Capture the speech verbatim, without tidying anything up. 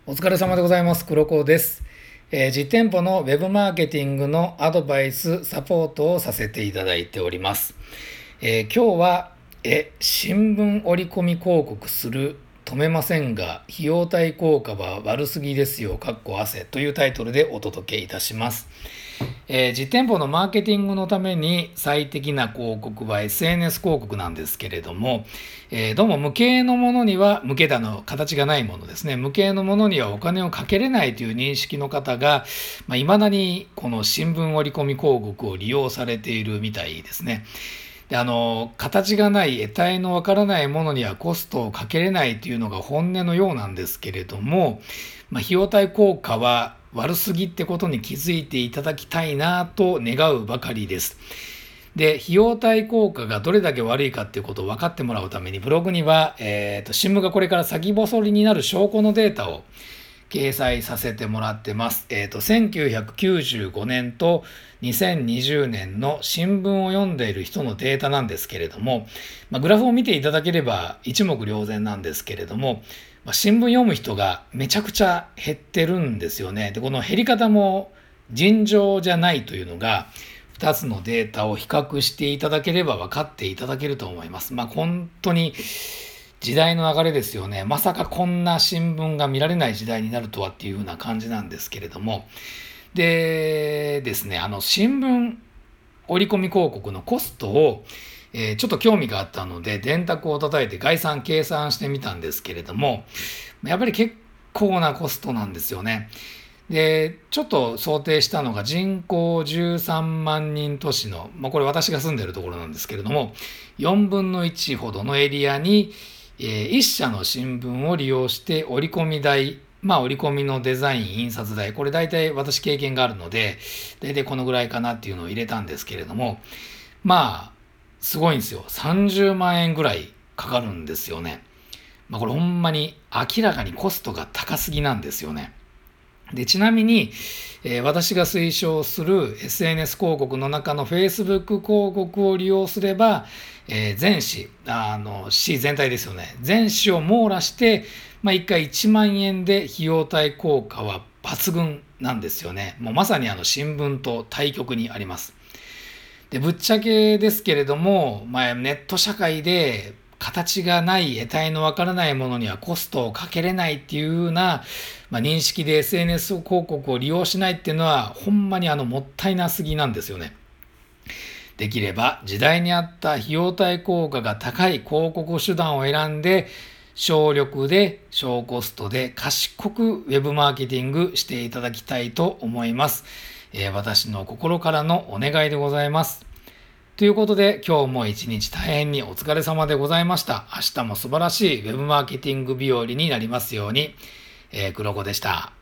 お疲れ様でございます。黒子です。えー実店舗のウェブマーケティングのアドバイス、サポートをさせていただいております。えー今日は、え、新聞折り込み広告する、止めませんが、費用対効果は悪すぎですよ、かっこ汗というタイトルでお届けいたします。えー実店舗のマーケティングのために最適な広告は エスエヌエス 広告なんですけれども、えーどうも無形のものには、無形だの形がないものですね、無形のものにはお金をかけれないという認識の方が、まあ、未だにこの新聞折り込み広告を利用されているみたいですね。であの形がない得体のわからないものにはコストをかけれないというのが本音のようなんですけれども、まあ、費用対効果は悪すぎってことに気づいていただきたいなと願うばかりです。で費用対効果がどれだけ悪いかっていうことを分かってもらうためにブログには、えーと新聞がこれから先細りになる証拠のデータを掲載させてもらってます。えっ、と、せんきゅうひゃくきゅうじゅうごねんとにせんにじゅうねんの新聞を読んでいる人のデータなんですけれども、まあ、グラフを見ていただければ一目瞭然なんですけれども、まあ、新聞読む人がめちゃくちゃ減ってるんですよね。で、この減り方も尋常じゃないというのが、ふたつのデータを比較していただければ分かっていただけると思います。まあ、本当に時代の流れですよね。まさかこんな新聞が見られない時代になるとはっていう風な感じなんですけれども。でですね、あの新聞折り込み広告のコストを、えーちょっと興味があったので電卓を叩いて概算計算してみたんですけれども、やっぱり結構なコストなんですよね。で、ちょっと想定したのが人口じゅうさんまん人都市の、まあ、これ私が住んでるところなんですけれども、よんぶんのいちほどのエリアに、えー、いっ社の新聞を利用して折り込み代、まあ折り込みのデザイン、印刷代、これ大体私経験があるので、大体このぐらいかなっていうのを入れたんですけれども、まあ、すごいんですよ。さんじゅうまん円ぐらいかかるんですよね。まあこれほんまに明らかにコストが高すぎなんですよね。で、ちなみに、えー私が推奨する エスエヌエス 広告の中の Facebook 広告を利用すれば、えー全紙、あの、紙全体ですよね。全紙を網羅して、まあ、いっかいいちまん円で費用対効果は抜群なんですよね。もうまさにあの新聞と対極にあります。で、ぶっちゃけですけれども、まあ、ネット社会で形がない得体のわからないものにはコストをかけれないっていうような、まあ、認識で エスエヌエス 広告を利用しないっていうのはほんまにあのもったいなすぎなんですよね。できれば時代に合った費用対効果が高い広告手段を選んで省力で小コストで賢くウェブマーケティングしていただきたいと思います。えー私の心からのお願いでございます。ということで今日も一日大変にお疲れ様でございました。明日も素晴らしいウェブマーケティング日和になりますように。えー、黒子でした。